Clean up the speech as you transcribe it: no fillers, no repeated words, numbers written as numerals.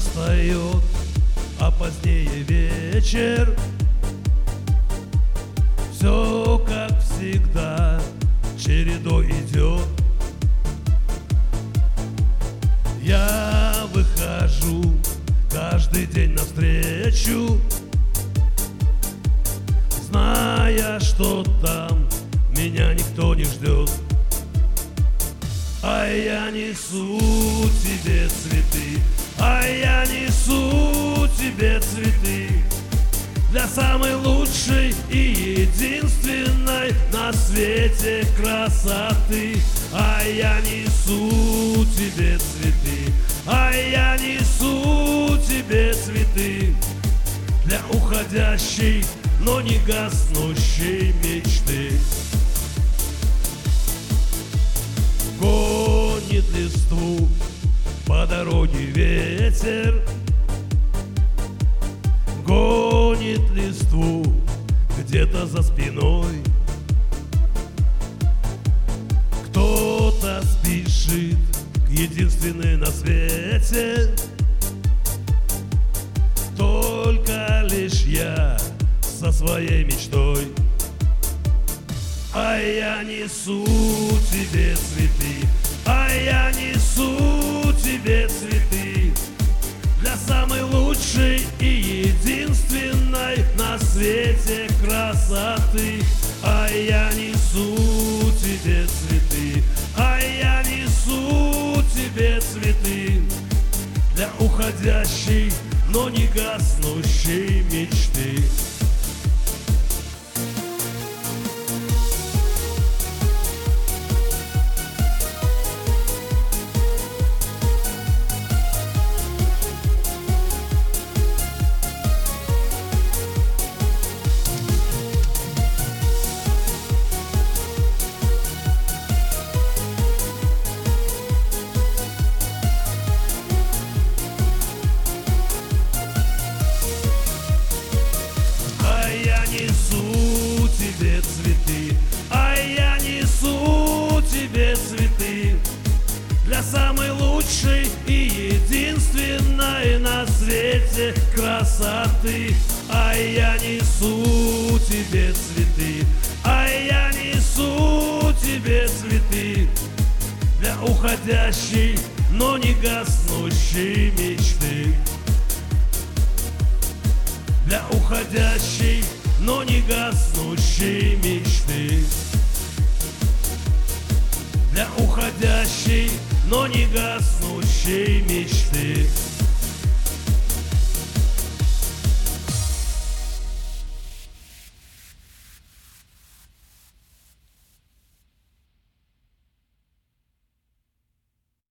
настает, а позднее вечер. Все, как всегда, чередой идет. Я выхожу каждый день навстречу, зная, что там меня никто не ждет. А я несу тебе цветы, а я несу тебе цветы для самой лучшей и единственной на свете красоты. А я несу тебе цветы, а я несу тебе цветы для уходящей, но не гаснущей мечты. Гонит листву по дороге ветер, гонит листву где-то за спиной. Кто-то спешит к единственной на свете, только лишь я со своей мечтой. А я несу тебе цветы, а я несу тебе цветы для самой лучшей и единственной на свете красоты. А я несу тебе цветы, а я несу тебе цветы для уходящей, но не гаснущей мечты. Несу тебе цветы, а я несу тебе цветы для самой лучшей и единственной на свете красоты. А я несу тебе цветы, а я несу тебе цветы для уходящей, но не гаснущей мечты. Для уходящей, но не гаснущей мечты. Для уходящей, но не гаснущей мечты.